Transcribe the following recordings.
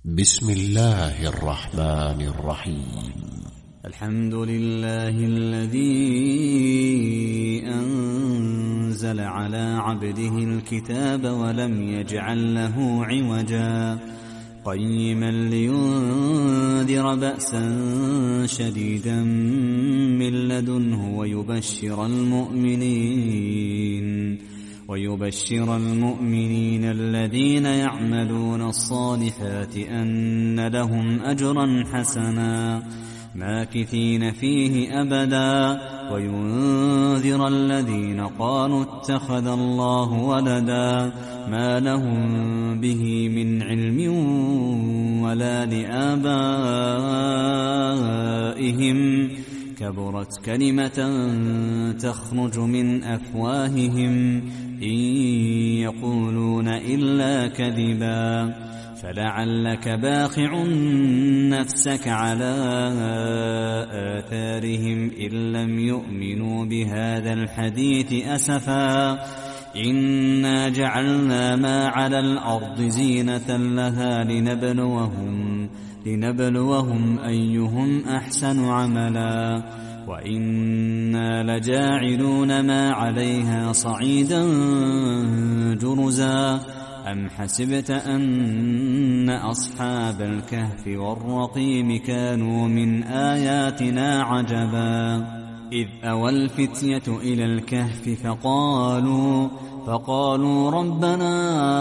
بسم الله الرحمن الرحيم. الحمد لله الذي أنزل على عبده الكتاب ولم يجعل له عوجا قيما لينذر بأسا شديدا من لدنه ويبشر المؤمنين الذين يعملون الصالحات أن لهم أجرا حسنا ماكثين فيه أبدا وينذر الذين قالوا اتخذ الله ولدا ما لهم به من علم ولا لآبائهم كبرت كلمة تخرج من أفواههم إن يقولون إلا كذبا فلعلك باخع نفسك على آثارهم إن لم يؤمنوا بهذا الحديث أسفا إنا جعلنا ما على الأرض زينة لها لنبلوهم أيهم أحسن عملا وإنا لجاعلون ما عليها صعيدا جرزا أم حسبت أن أصحاب الكهف والرقيم كانوا من آياتنا عجبا إذ أوى الفتية إلى الكهف فقالوا ربنا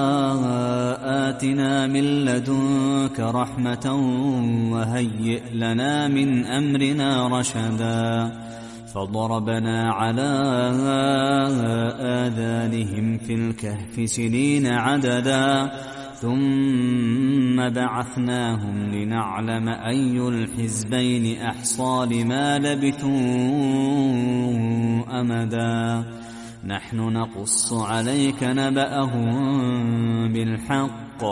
آتنا من لدنك رحمة وهيئ لنا من أمرنا رشدا فضربنا على آذانهم في الكهف سنين عددا ثم بعثناهم لنعلم أي الحزبين أحصى لما لبثوا أمدا نحن نقص عليك نبأهم بالحق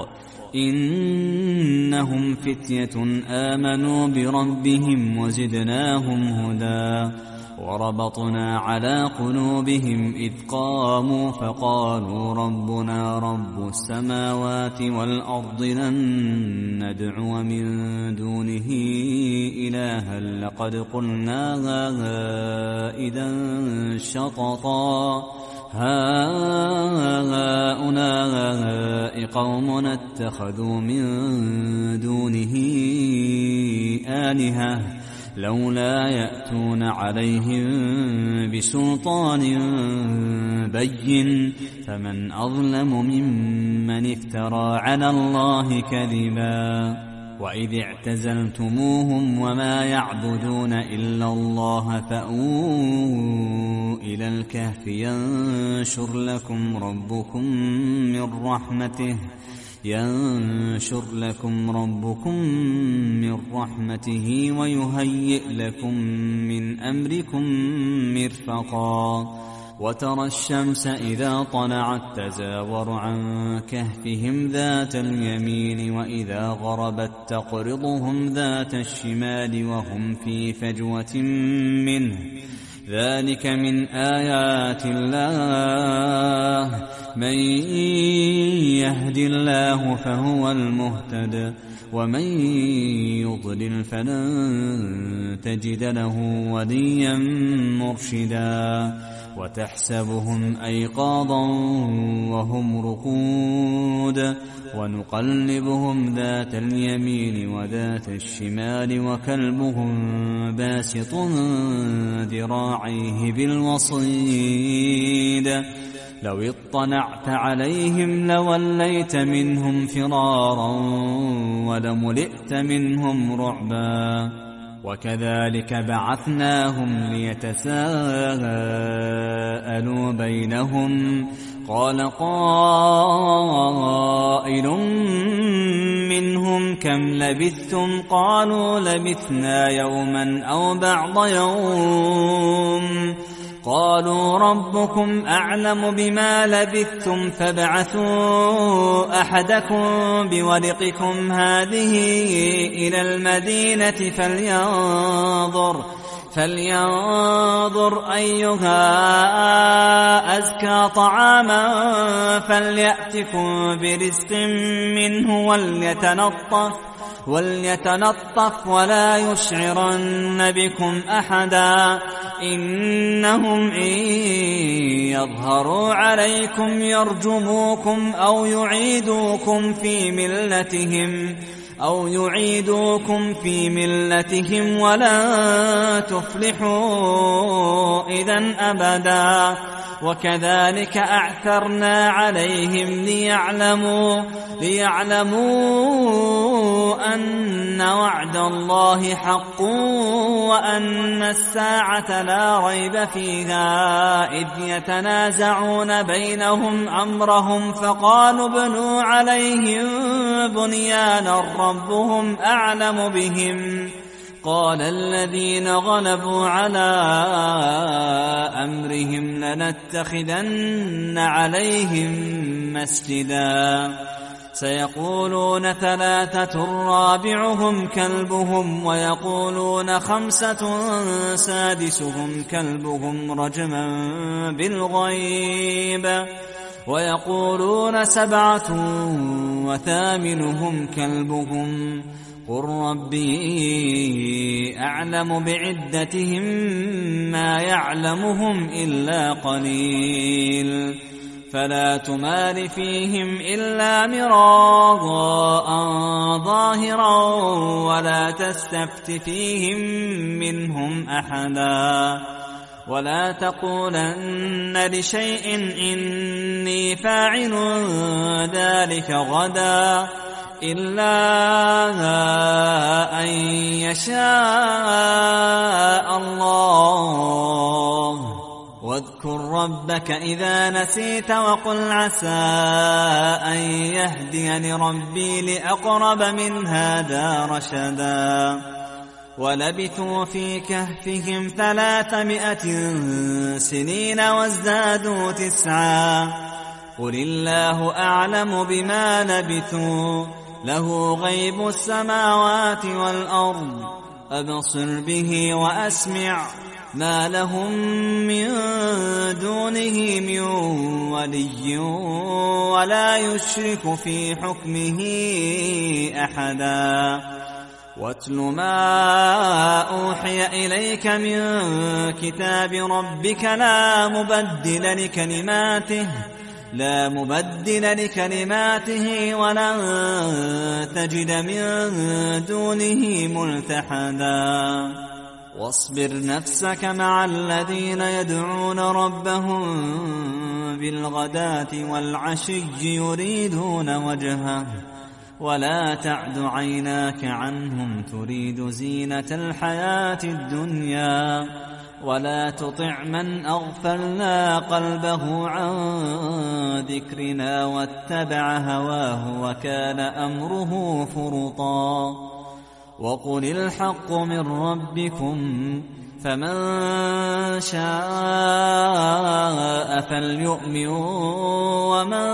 إنهم فتية آمنوا بربهم وزدناهم هدى وربطنا على قلوبهم إذ قاموا فقالوا ربنا رب السماوات والأرض لن ندعو من دونه إلها لقد قلنا إذا شططا هؤلاء قومنا اتخذوا من دونه آلهة لولا يأتون عليهم بسلطان بين فمن أظلم ممن افترى على الله كذبا وإذ اعتزلتموهم وما يعبدون إلا الله فأووا إلى الكهف ينشر لكم ربكم من رحمته ويهيئ لكم من أمركم مرفقا وترى الشمس إذا طلعت تزاور عن كهفهم ذات اليمين وإذا غربت تقرضهم ذات الشمال وهم في فجوة منه ذلك من آيات الله من يهد الله فهو المهتد ومن يضلل فلن تجد له وليا مرشدا وتحسبهم أيقاظا وهم رقود ونقلبهم ذات اليمين وذات الشمال وكلبهم باسط ذراعيه بالوصيد لو اطلعت عليهم لوليت منهم فرارا ولملئت منهم رعبا وكذلك بعثناهم ليتساءلوا بينهم قال قائل منهم كم لبثتم قالوا لبثنا يوما أو بعض يوم قالوا ربكم أعلم بما لبثتم فابعثوا أحدكم بورقكم هذه إلى المدينة فلينظر أيها أزكى طعاما فليأتكم برزق منه وليتنطف ولا يشعرن بكم أحدا إنهم إن يظهروا عليكم يرجموكم أو يعيدوكم في ملتهم ولن تفلحوا إذن أبدا وكذلك أعثرنا عليهم ليعلموا أن وعد الله حق وأن الساعة لا ريب فيها إذ يتنازعون بينهم أمرهم فقالوا ابنوا عليهم بنيانا ربهم أعلم بهم قال الذين غلبوا على أمرهم لنتخذن عليهم مسجدا سيقولون 3 رابعهم كلبهم ويقولون 5 سادسهم كلبهم رجما بالغيب ويقولون 7 وثامنهم كلبهم قل ربي أعلم بعدتهم ما يعلمهم إلا قليل فلا تمار فيهم إلا مراء ظاهرا ولا تستفت فيهم منهم أحدا ولا تقولن لشيء إني فاعل ذلك غدا إلا أن يشاء الله واذكر ربك إذا نسيت وقل عسى أن يهديني ربي لأقرب من هذا رشدا ولبثوا في كهفهم 300 سنين وازدادوا 9 قل الله أعلم بما لبثوا له غيب السماوات والأرض أبصر به وأسمع ما لهم من دونه من ولي ولا يشرك في حكمه أحدا واتل ما أوحي إليك من كتاب ربك لا مبدل لكلماته ولن تجد من دونه ملتحدا واصبر نفسك مع الذين يدعون ربهم بالغداة والعشي يريدون وجهه ولا تعد عيناك عنهم تريد زينة الحياة الدنيا ولا تطع من أغفلنا قلبه عن ذكرنا واتبع هواه وكان أمره فرطا وقل الحق من ربكم فمن شاء فليؤمن ومن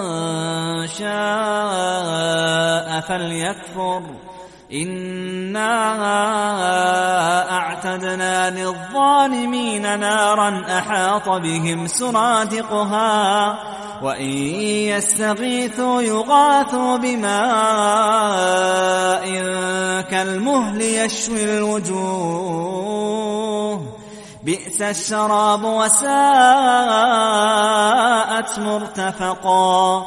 شاء فليكفر إنا أعتدنا للظالمين نارا أحاط بهم سرادقها وإن يستغيثوا يغاثوا بماء كالمهل يشوي الوجوه بئس الشراب وساءت مرتفقا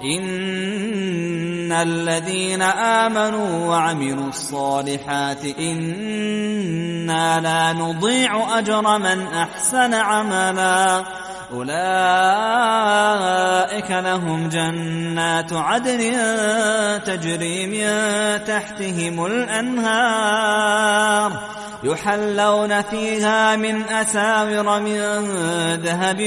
إن الذين آمنوا وعملوا الصالحات إنا لا نضيع أجر من أحسن عملا أولئك لهم جنات عدن تجري من تحتهم الأنهار يحلون فيها من أساور من ذهب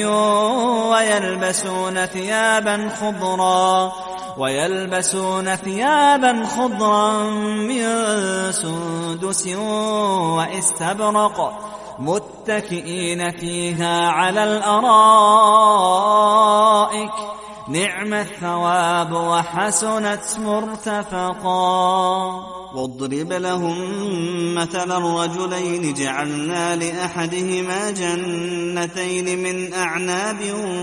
ويلبسون ثيابا خضرا من سندس واستبرق متكئين فيها على الأرائك نعم الثواب وحسنت مرتفقا. واضرب لهم مثل الرجلين جعلنا لأحدهما جنتين من أعناب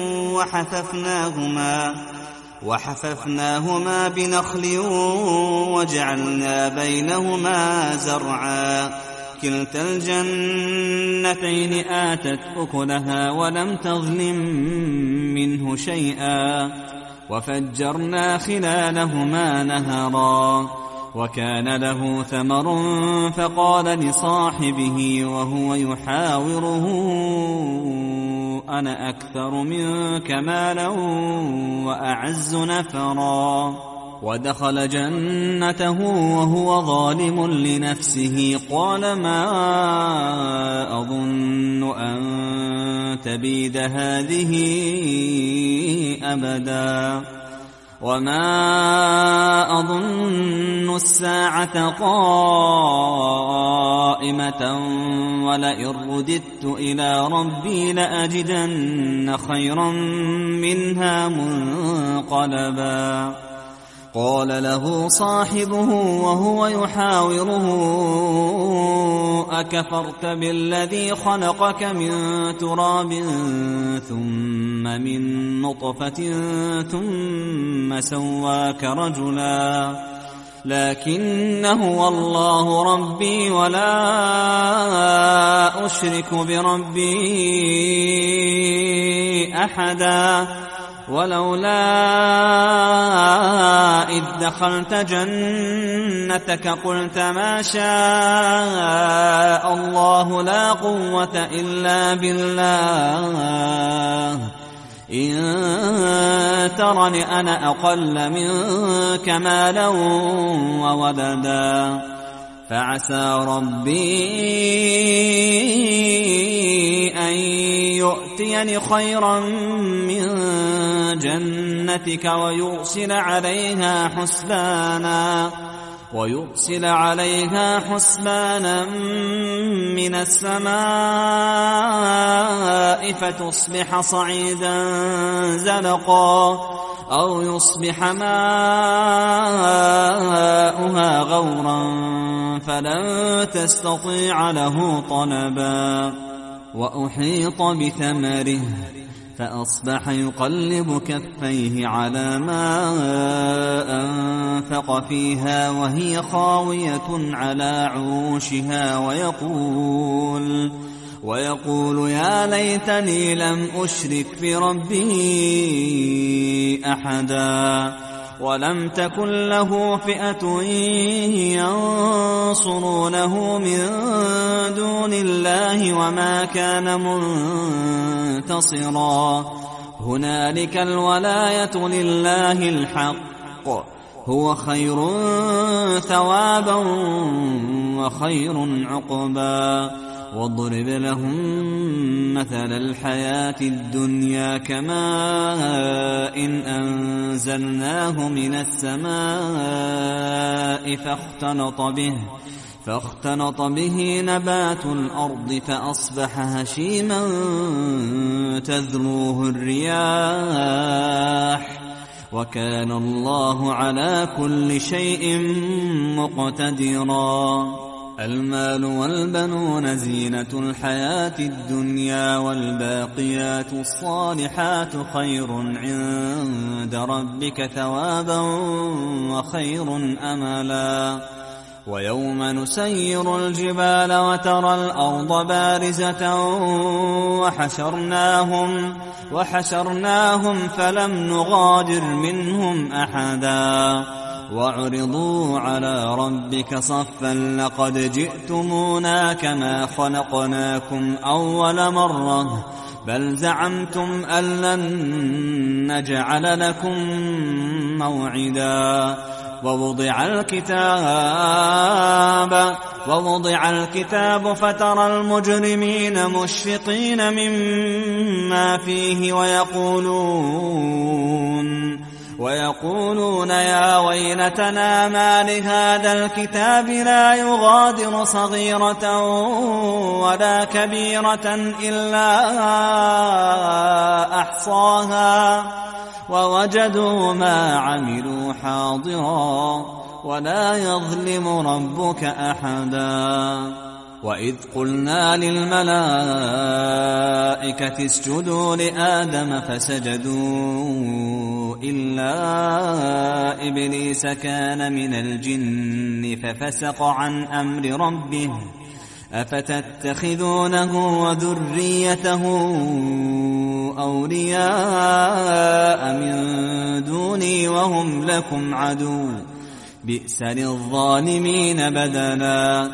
وحففناهما بنخل وجعلنا بينهما زرعا كلتا الجنتين آتت أكلها ولم تظلم منه شيئا وفجرنا خلالهما نهرا وكان له ثمر فقال لصاحبه وهو يحاوره أنا أكثر منك مالا وأعز نفرا. ودخل جنته وهو ظالم لنفسه قال ما أظن أن تبيد هذه أبدا وما أظن الساعة قائمة ولئن رددت إلى ربي لأجدن خيرا منها منقلبا. قال له صاحبه وهو يحاوره أكفرت بالذي خلقك من تراب ثم من نطفة ثم سواك رجلا لكن هو الله ربي ولا أشرك بربي أحدا. ولولا إذ دخلت جنتك قلت ما شاء الله لا قوة إلا بالله إن ترني أنا أقل منك مالا وولدا فعسى ربي أن يؤتيني خيرا من جنتك ويرسل عليها حسبانا من السماء فتصبح صعيدا زلقا أو يصبح ماؤها غورا فلن تستطيع له طلبا. وأحيط بثمره فأصبح يقلب كفيه على ما أنفق فيها وهي خاوية على عروشها ويقول يا ليتني لم أشرك بربي أحدا ولم تكن له فئة ينصرونه من دون الله وما كان منتصرا. هنالك الولاية لله الحق هو خير ثوابا وخير عقبا. واضرب لهم مثل الحياة الدنيا كماء إن أنزلناه من السماء فاختلط به نبات الأرض فأصبح هشيما تذروه الرياح وكان الله على كل شيء مقتدرا. المال والبنون زينة الحياة الدنيا والباقيات الصالحات خير عند ربك ثوابا وخير أملا. ويوم نسير الجبال وترى الأرض بارزة وحشرناهم فلم نغادر منهم أحدا وعرضوا على ربك صفا لقد جئتمونا كما خلقناكم أول مرة بل زعمتم أن لن نجعل لكم موعدا. ووضع الكتاب فترى المجرمين مشفقين مما فيه ويقولون يا ويلتنا ما لهذا الكتاب لا يغادر صغيرة ولا كبيرة إلا أحصاها ووجدوا ما عملوا حاضرا ولا يظلم ربك أحدا. وإذ قلنا للملائكة اسجدوا لآدم فسجدوا إلا إبليس كان من الجن ففسق عن أمر ربه أفتتخذونه وذريته أولياء من دوني وهم لكم عدو بئس للظالمين بدلا.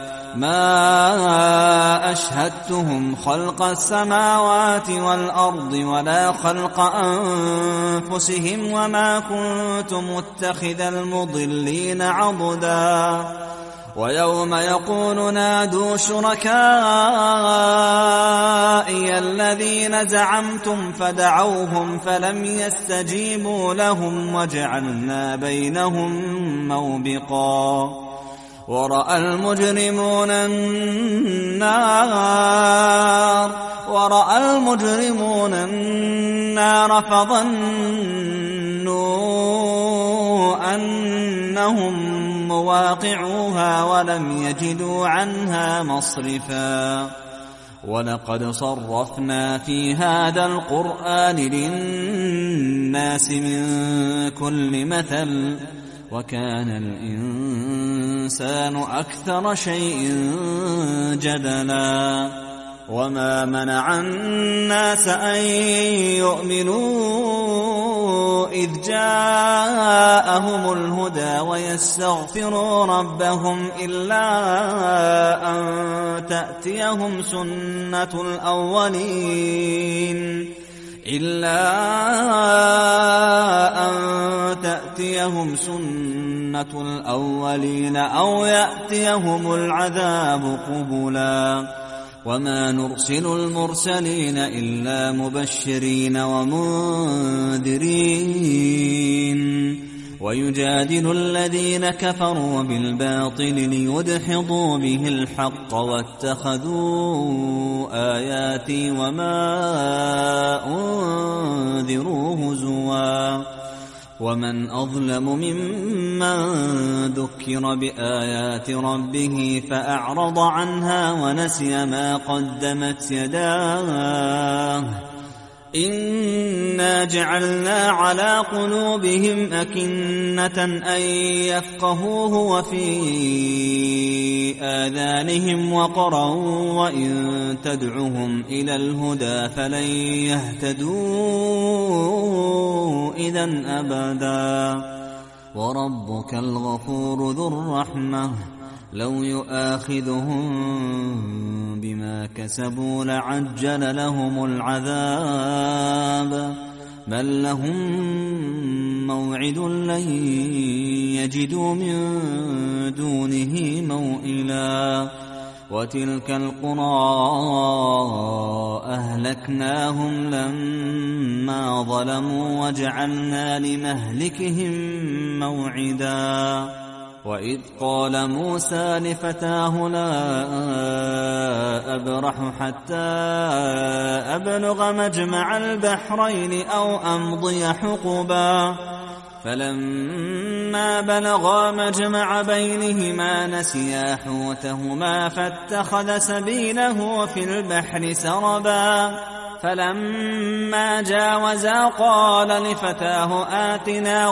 ما أشهدتهم خلق السماوات والأرض ولا خلق أنفسهم وما كنت متخذ المضلين عضدا. ويوم يقول نادوا شركائي الذين زعمتم فدعوهم فلم يستجيبوا لهم وجعلنا بينهم موبقا. ورأى المجرمون النار فظنوا أنهم مواقعوها ولم يجدوا عنها مصرفا. ولقد صرفنا في هذا القرآن للناس من كل مثل وكان الإنسان أكثر شيء جدلا. وما منع الناس أن يؤمنوا إذ جاءهم الهدى ويستغفروا ربهم إلا أن تأتيهم سنة الأولين أو يأتيهم العذاب قبلا. وما نرسل المرسلين إلا مبشرين ومنذرين. ويجادل الذين كفروا بالباطل ليدحضوا به الحق واتخذوا آياتي وما أنذروا هزوا. ومن أظلم ممن ذكر بآيات ربه فأعرض عنها ونسي ما قدمت يداه. إنا جعلنا على قلوبهم أكنة أن يفقهوه وفي آذانهم وقرا وإن تدعهم إلى الهدى فلن يهتدوا إذا أبدا. وربك الغفور ذو الرحمة لو يؤاخذهم بما كسبوا لعجل لهم العذاب بل لهم موعد لن يجدوا من دونه موئلا. وتلك القرى أهلكناهم لما ظلموا وجعلنا لمهلكهم موعدا. وإذ قال موسى لفتاه لا أبرح حتى أبلغ مجمع البحرين أو أمضي حقبا. فلما بلغا مجمع بينهما نسيا حوتهما فاتخذ سبيله في البحر سربا. فلما جاوزا قال لفتاه آتنا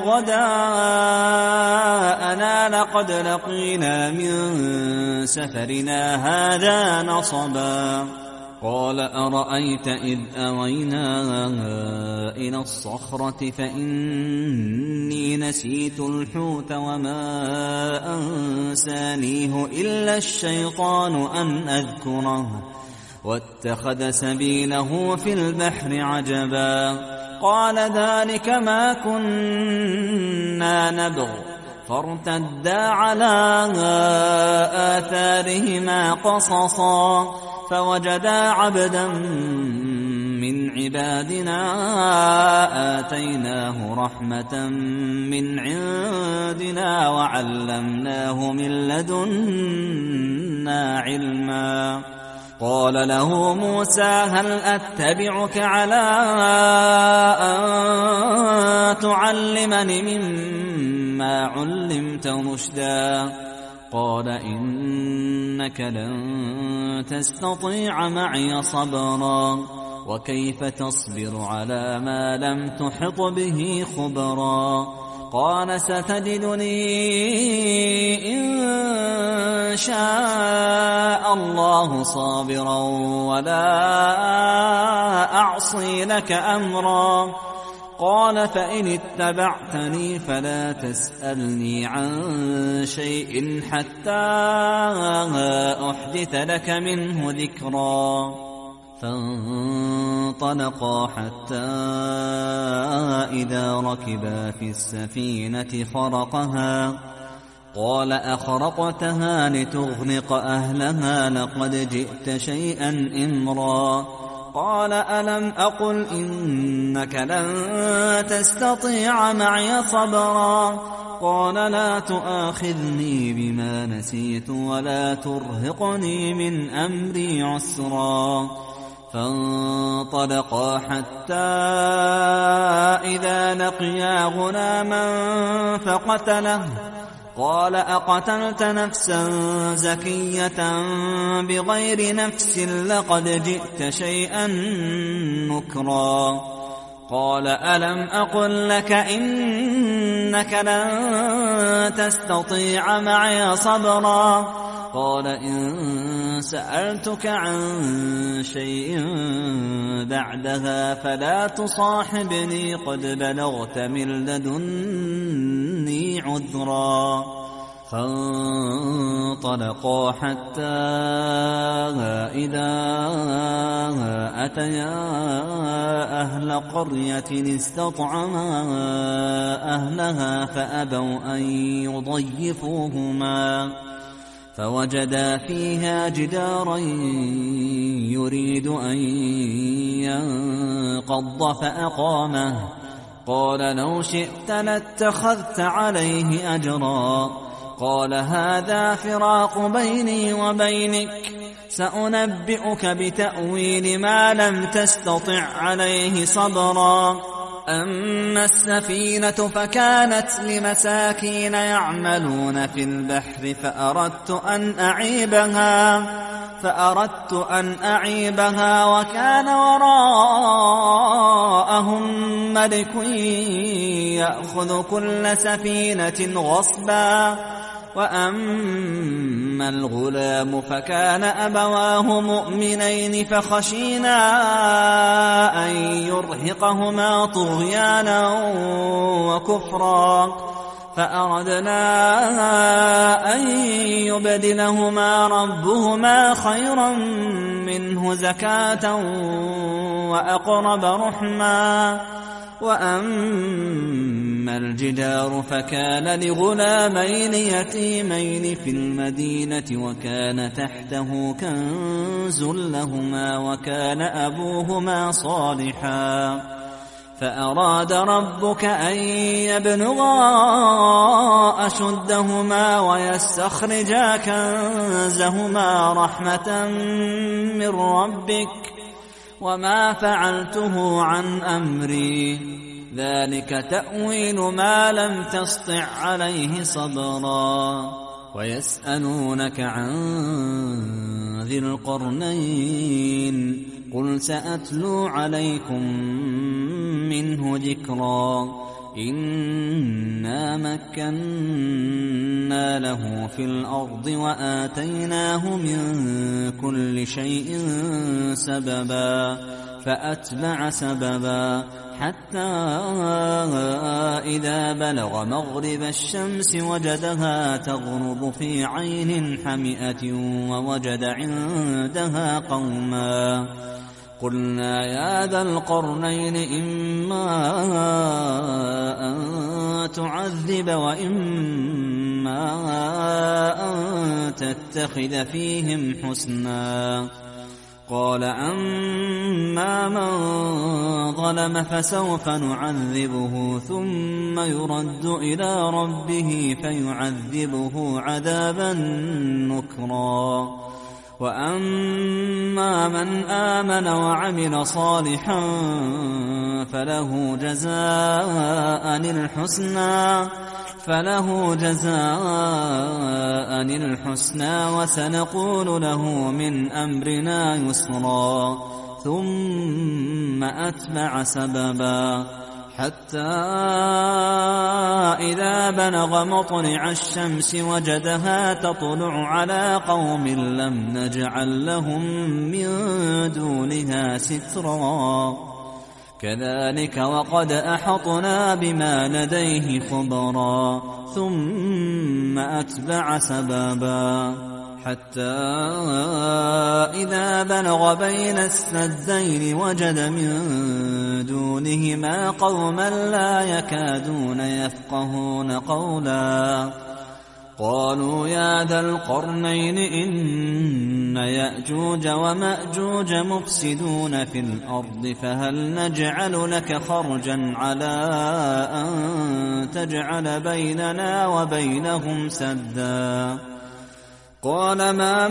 غداءنا لقد لقينا من سفرنا هذا نصبا. قال أرأيت إذ أوينا إلى الصخرة فإني نسيت الحوت وما أنسانيه إلا الشيطان أن أذكره واتخذ سبيله في البحر عجبا. قال ذلك ما كنا نبغ فارتدا على آثارهما قصصا فوجدا عبدا من عبادنا آتيناه رحمة من عندنا وعلمناه من لدنا علما. قال له موسى هل أتبعك على أن تعلمني مما علمت رشدا قال إنك لن تستطيع معي صبرا وكيف تصبر على ما لم تحط به خبرا قال ستجدني إن شاء الله صابرا ولا أعصي لك أمرا قال فإن اتبعتني فلا تسألني عن شيء حتى أحدث لك منه ذكرا فانطلقا حتى إذا ركبا في السفينة خرقها قال أخرقتها لتغرق أهلها لقد جئت شيئا إمرا قال ألم أقل إنك لن تستطيع معي صبرا قال لا تؤاخذني بما نسيت ولا ترهقني من أمري عسرا فانطلقا حتى إذا لقيا غلاما فقتله قال أقتلت نفسا زكية بغير نفس لقد جئت شيئا نكرا قال ألم أقل لك إنك لن تستطيع معي صبرا قال إن سألتك عن شيء بعدها فلا تصاحبني قد بلغت من لدني عذرا فانطلقا حتى إذا أتيا أهل قرية استطعما أهلها فأبوا أن يضيفوهما فوجدا فيها جدارا يريد أن ينقض فأقامه قال لو شئت لاتخذت عليه أجرا قال هذا فراق بيني وبينك سأنبئك بتأويل ما لم تستطع عليه صبرا أما السفينة فكانت لمساكين يعملون في البحر فأردت أن أعيبها وكان وراءهم ملك يأخذ كل سفينة غصبا وأما الغلام فكان أبواه مؤمنين فخشينا أن يرهقهما طغيانا وكفرا فأردنا أن يبدلهما ربهما خيرا منه زكاة وأقرب رحما وأما الجدار فكان لغلامين يتيمين في المدينة وكان تحته كنز لهما وكان أبوهما صالحا فأراد ربك أن يبلغا أشدهما ويستخرجا كنزهما رحمة من ربك وما فعلته عن أمري ذلك تأويل ما لم تسطع عليه صبرا ويسألونك عن ذي القرنين قل سأتلو عليكم منه ذكرا إنا مكنا له في الأرض وآتيناه من كل شيء سببا فأتبع سببا حتى إذا بلغ مغرب الشمس وجدها تغرب في عين حمئة ووجد عندها قوما قلنا يا ذا القرنين إما أن تعذب وإما أن تتخذ فيهم حسنا قال أما من ظلم فسوف نعذبه ثم يرد إلى ربه فيعذبه عذابا نكرا وأما من آمن وعمل صالحا فله جزاء الحسنى وسنقول له من أمرنا يسرا ثم أتبع سببا حتى إذا بلغ مطلع الشمس وجدها تطلع على قوم لم نجعل لهم من دونها سترا كذلك وقد أحطنا بما لديه خبرا ثم أتبع سببا حتى إذا بلغ بين السدين وجد من دونهما قوما لا يكادون يفقهون قولا قالوا يا ذا القرنين إن يأجوج ومأجوج مفسدون في الأرض فهل نجعل لك خرجا على أن تجعل بيننا وبينهم سدا قال ما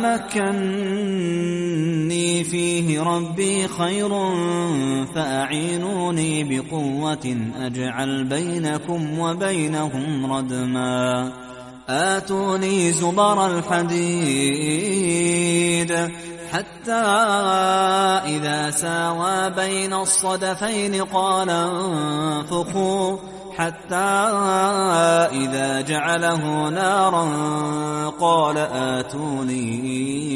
مكني فيه ربي خير فأعينوني بقوة أجعل بينكم وبينهم ردما آتوني زبر الحديد حتى إذا ساوى بين الصدفين قال انفخوا حتى إذا جعله نارا قال آتوني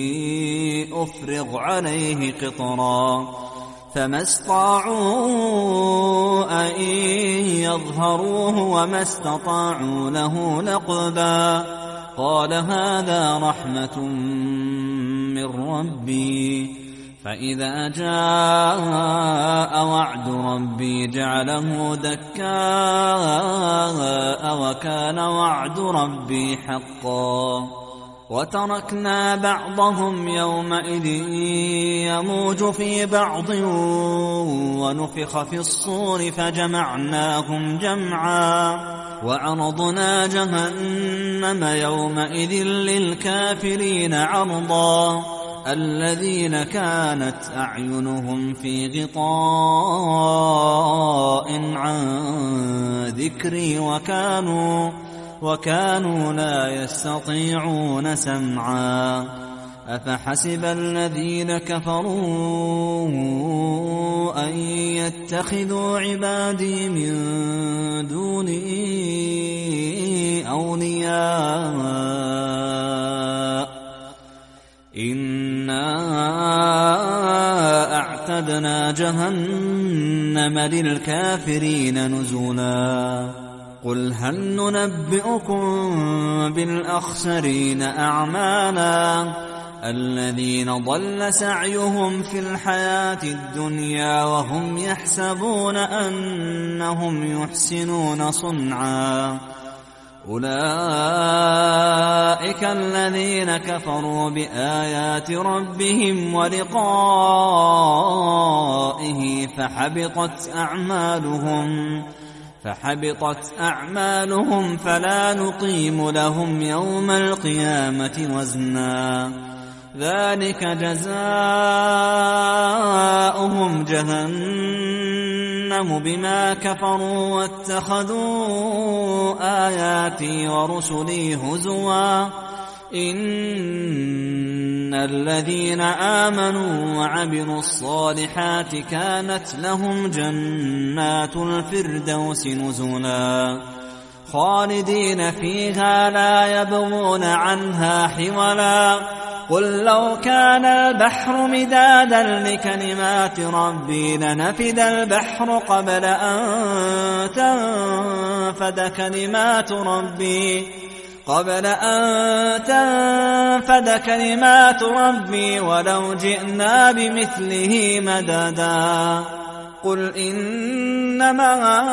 أفرغ عليه قطرا فما استطاعوا أن يظهروه وما استطاعوا له نقبا قال هذا رحمة من ربي فإذا جاء وعد ربي جعله دكاء وكان وعد ربي حقا وتركنا بعضهم يومئذ يموج في بعض ونفخ في الصور فجمعناهم جمعا وعرضنا جهنم يومئذ للكافرين عرضا الذين كانت أعينهم في غطاء عن ذكري وكانوا لا يستطيعون سمعا أفحسب الذين كفروا أن يتخذوا عبادي من دوني أولياء إنا أعتدنا جهنم للكافرين نزلا قل هل ننبئكم بالأخسرين أعمالا الذين ضل سعيهم في الحياة الدنيا وهم يحسبون أنهم يحسنون صنعا أولئك الذين كفروا بآيات ربهم ولقائه فحبطت أعمالهم فلا نقيم لهم يوم القيامة وزنا ذلك جزاؤهم جهنم بما كفروا واتخذوا آياتي ورسلي هزوا إن الذين آمنوا وعملوا الصالحات كانت لهم جنات الفردوس نزلا خالدين فيها لا يبغون عنها حولا قل لو كان البحر مدادا لكلمات ربي لنفد البحر قبل أن تنفد كلمات ربي ولو جئنا بمثله مددا قل إنما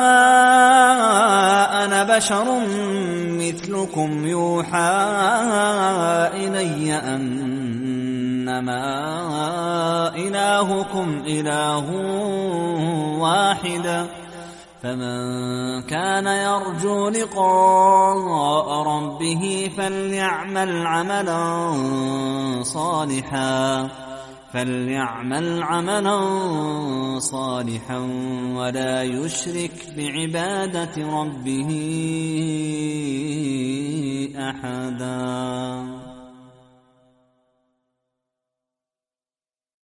أنا بشر مثلكم يوحى إلي أنما إلهكم إله واحد فمن كان يرجو لقاء ربه فليعمل عملا صالحا ولا يشرك بعبادة ربه أحدا.